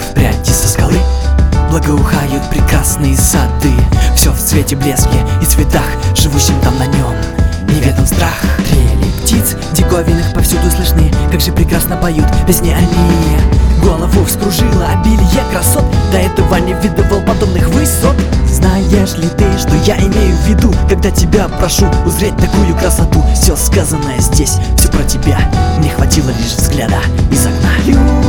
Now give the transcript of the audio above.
пряди со скалы благоухают прекрасные сады. Все в цвете, блеске и цветах, живущим там на нем неведом страх. Трели птиц диковинных повсюду слышны, как же прекрасно поют песни они. Голову вскружило обилие красот, до этого не видывал подобных высот. Знаешь ли ты, что я имею в виду, когда тебя прошу узреть такую красоту? Все сказанное здесь, все про тебя, мне хватило лишь взгляда из окна.